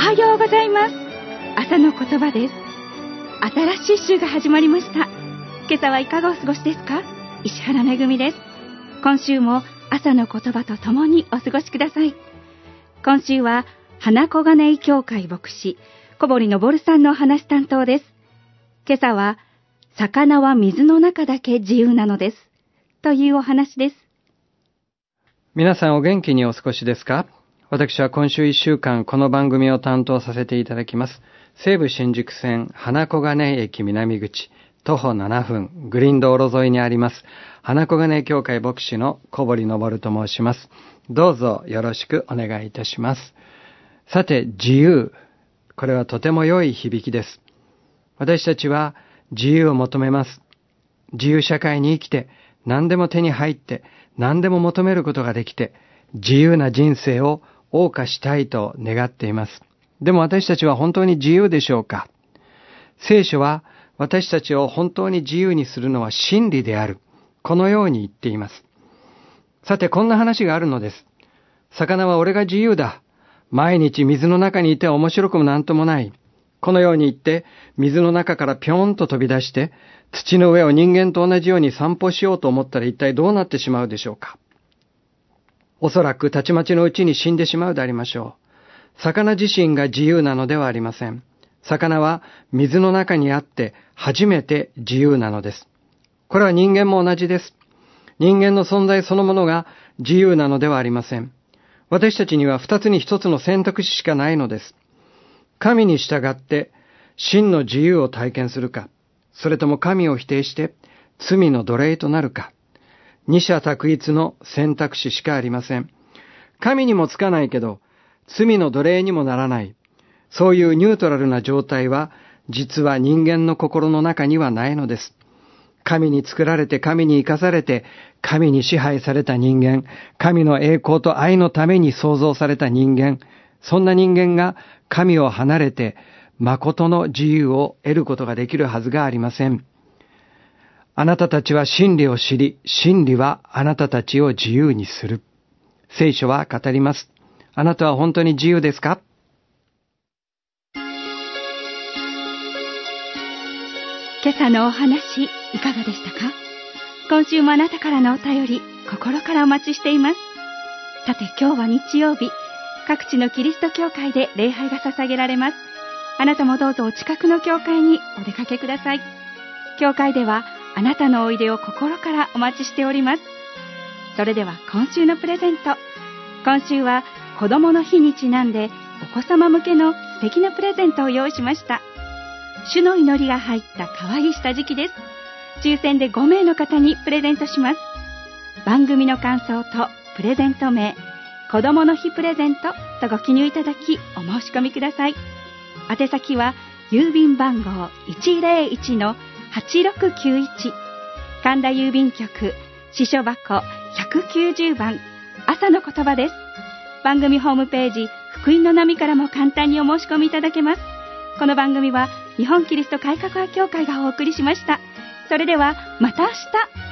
はようございます。朝の言葉です。新しい週が始まりました。今朝はいかがお過ごしですか？石原めぐみです。今週も朝の言葉とともにお過ごしください。今週は花小金井教会牧師小堀昇さんのお話担当です。今朝は魚は水の中だけ自由なのですというお話です。 皆さんお元気にお過ごしですか？私は今週1週間この番組を担当させていただきます。西武新宿線花小金井駅南口徒歩7分グリーン道路沿いにあります花小金井教会牧師の小堀昇と申します。どうぞよろしくお願いいたします。さて、自由、これはとても良い響きです。私たちは自由を求めます。自由社会に生きて何でも手に入って何でも求めることができて自由な人生を謳歌したいと願っています。でも私たちは本当に自由でしょうか？聖書は私たちを本当に自由にするのは真理である。このように言っています。さて、こんな話があるのです。魚は俺が自由だ。毎日水の中にいて面白くもなんともない。このように言って水の中からぴょんと飛び出して土の上を人間と同じように散歩しようと思ったら一体どうなってしまうでしょうか？おそらくたちまちのうちに死んでしまうでありましょう。魚自身が自由なのではありません。魚は水の中にあって初めて自由なのです。これは人間も同じです。人間の存在そのものが自由なのではありません。私たちには二つに一つの選択肢しかないのです。神に従って真の自由を体験するか、それとも神を否定して罪の奴隷となるか。二者択一の選択肢しかありません。神にもつかないけど、罪の奴隷にもならない。そういうニュートラルな状態は、実は人間の心の中にはないのです。神に作られて、神に生かされて、神に支配された人間、神の栄光と愛のために創造された人間、そんな人間が神を離れて、誠の自由を得ることができるはずがありません。あなたたちは真理を知り、真理はあなたたちを自由にする。聖書は語ります。あなたは本当に自由ですか？ 今朝のお話、いかがでしたか？今週もあなたからのお便り、心からお待ちしています。さて、今日は日曜日、各地のキリスト教会で礼拝が捧げられます。あなたもどうぞお近くの教会にお出かけください。教会ではあなたのおいでを心からお待ちしております。それでは今週のプレゼント。今週は子供の日にちなんでお子様向けの素敵なプレゼントを用意しました。主の祈りが入った可愛い下敷きです。抽選で5名の方にプレゼントします。番組の感想とプレゼント名、子供の日プレゼントとご記入いただきお申し込みください。宛先は郵便番号 101-8691 神田郵便局支所箱190番朝の言葉です。番組ホームページ福音の波からも簡単にお申し込みいただけます。この番組は日本キリスト改革派協会がお送りしました。それではまた明日。